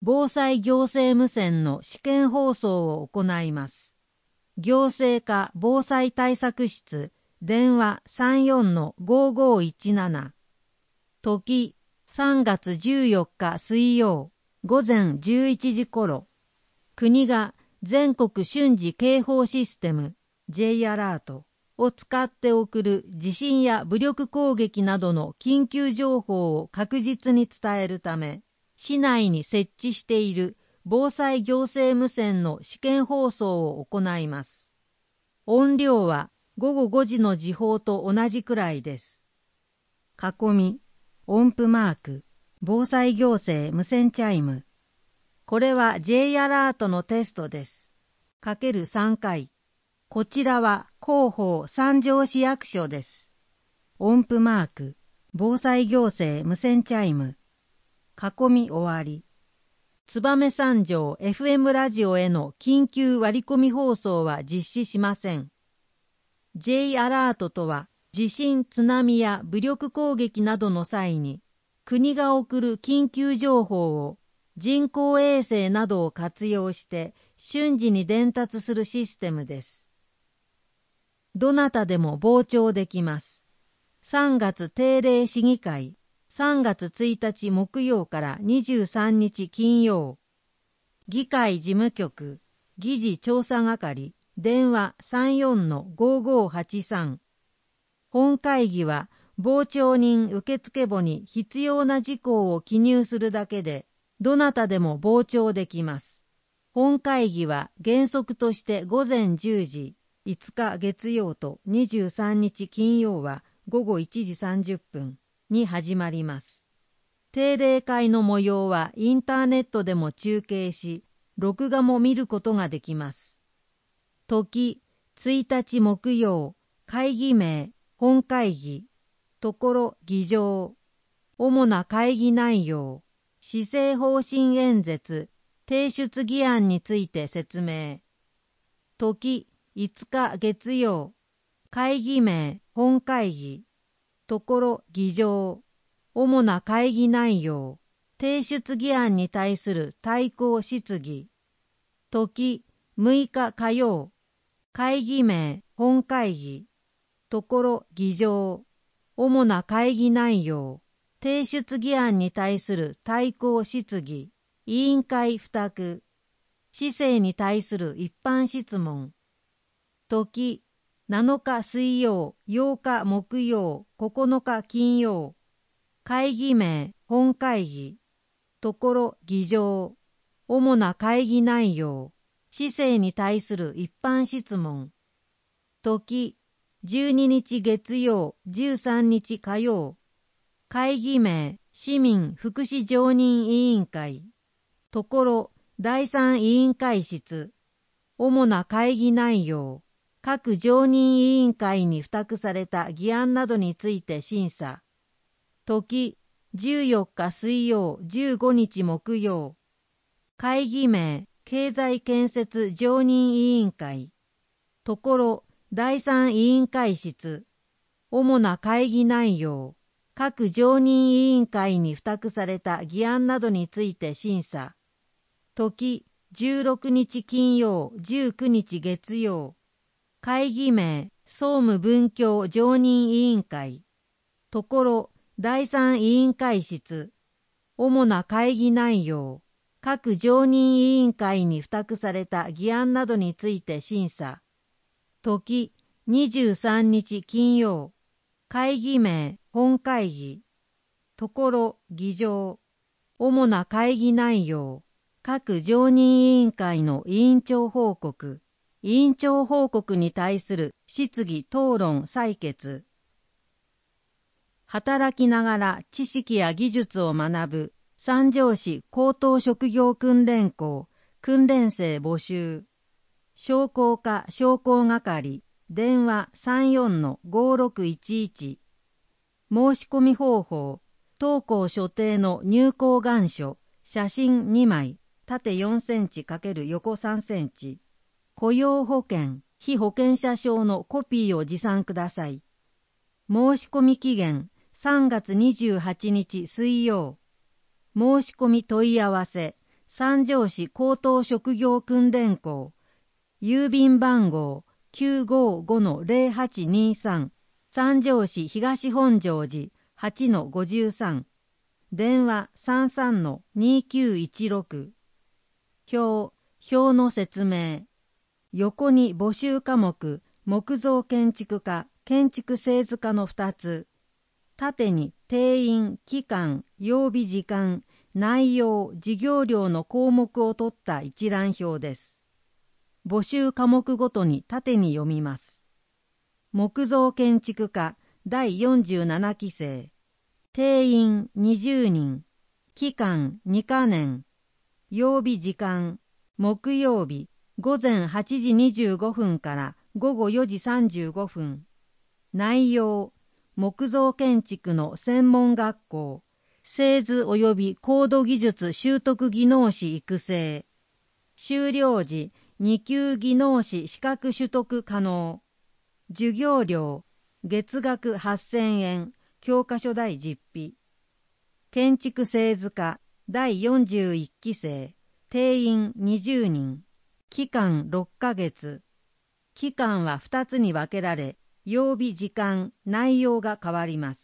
防災行政無線の試験放送を行います。行政課防災対策室、電話 34-5517。時、3月14日水曜、午前11時頃。国が全国瞬時警報システム J アラートを使って送る地震や武力攻撃などの緊急情報を確実に伝えるため、市内に設置している防災行政無線の試験放送を行います。音量は午後5時の時報と同じくらいです。囲み、音符マーク、防災行政無線チャイム。これは J アラートのテストです。かける3回。こちらは広報三条市役所です。音符マーク、防災行政無線チャイム。囲み終わり。燕三条 FM ラジオへの緊急割り込み放送は実施しません。J アラートとは、地震、津波や武力攻撃などの際に、国が送る緊急情報を人工衛星などを活用して瞬時に伝達するシステムです。どなたでも傍聴できます。3月定例市議会、3月1日木曜から23日金曜。議会事務局、議事調査係、電話 34-5583。本会議は、傍聴人受付簿に必要な事項を記入するだけで、どなたでも傍聴できます。本会議は原則として午前10時、5日月曜と23日金曜は午後1時30分に始まります。定例会の模様はインターネットでも中継し、録画も見ることができます。時、1日木曜、会議名、本会議、ところ議場、主な会議内容、施政方針演説、提出議案について説明。時、5日月曜、会議名、本会議、ところ議場、主な会議内容、提出議案に対する対抗質疑。時、6日火曜、会議名、本会議、ところ議場、主な会議内容、提出議案に対する対抗質疑、委員会付託、市政に対する一般質問。時、7日水曜、8日木曜、9日金曜、会議名、本会議、ところ議場、主な会議内容、市政に対する一般質問。時、12日月曜、13日火曜、会議名、市民福祉常任委員会、ところ第三委員会室、主な会議内容、各常任委員会に付託された議案などについて審査。時、14日水曜、15日木曜、会議名、経済建設常任委員会、ところ第三委員会室、主な会議内容、各常任委員会に付託された議案などについて審査。時、16日金曜、19日月曜、会議名、総務文教常任委員会、ところ第三委員会室、主な会議内容、各常任委員会に付託された議案などについて審査。時、23日金曜、会議名、本会議、ところ議場、主な会議内容、各常任委員会の委員長報告、委員長報告に対する質疑討論採決。働きながら知識や技術を学ぶ三条市高等職業訓練校訓練生募集。商工課商工係電話 34-5611。申し込み方法、当校所定の入校願書、写真2枚、縦4センチ×横3センチ。雇用保険、被保険者証のコピーを持参ください。申し込み期限、3月28日水曜。申し込み問い合わせ三条市高等職業訓練校、郵便番号 955-0823、三条市東本庄寺 8-53、電話 33-2916。表の説明。横に募集科目、木造建築家、建築製図科の2つ。縦に定員、期間、曜日時間、内容、授業料の項目を取った一覧表です。募集科目ごとに縦に読みます。木造建築家第47期生。定員20人。期間2カ年。曜日時間、木曜日、午前8時25分から午後4時35分。内容、木造建築の専門学校、製図及び高度技術習得技能士育成。修了時、2級技能士資格取得可能。授業料、月額8000円、教科書第10筆。建築製図科第41期生、定員20人。期間6ヶ月。期間は2つに分けられ、曜日時間、内容が変わります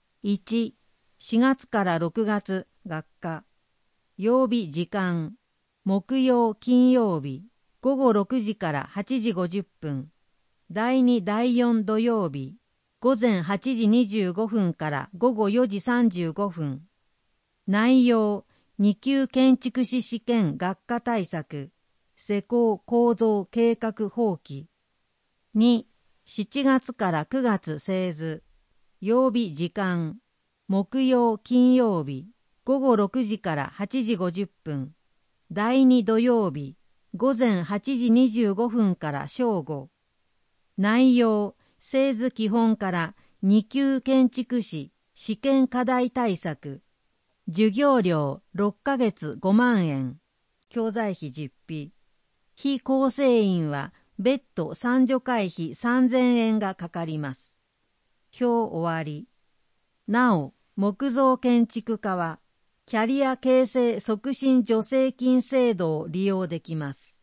。1、4月から6月、学科。曜日時間、木曜、金曜日、午後6時から8時50分。第2、第4土曜日、午前8時25分から午後4時35分。内容、2級建築士試験学科対策、施工構造計画法規。2、7月から9月製図。曜日時間、木曜金曜日、午後6時から8時50分。第2土曜日、午前8時25分から正午。内容、製図基本から2級建築士試験課題対策。授業料6ヶ月5万円。教材費実費。非構成員は別途参助会費3000円がかかります。表終わり。なお、木造建築家はキャリア形成促進助成金制度を利用できます。